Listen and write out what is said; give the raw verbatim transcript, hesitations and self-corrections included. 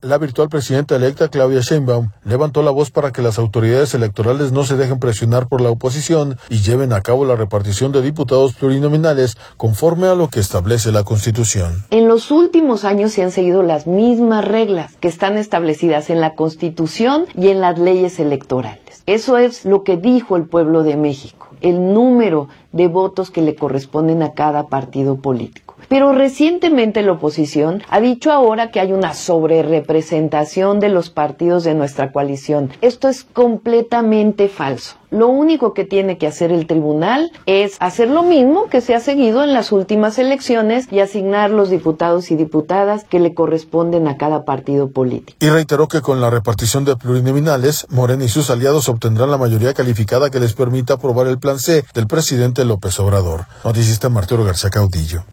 La virtual presidenta electa Claudia Sheinbaum levantó la voz para que las autoridades electorales no se dejen presionar por la oposición y lleven a cabo la repartición de diputados plurinominales conforme a lo que establece la Constitución. En los últimos años se han seguido las mismas reglas que están establecidas en la Constitución y en las leyes electorales. Eso es lo que dijo el pueblo de México, el número de votos que le corresponden a cada partido político. Pero recientemente la oposición ha dicho ahora que hay una sobrerepresentación de los partidos de nuestra coalición. Esto es completamente falso. Lo único que tiene que hacer el tribunal es hacer lo mismo que se ha seguido en las últimas elecciones y asignar los diputados y diputadas que le corresponden a cada partido político. Y reiteró que con la repartición de plurinominales, Morena y sus aliados obtendrán la mayoría calificada que les permita aprobar el plan C del presidente López Obrador. Noticista Marturo García Caudillo.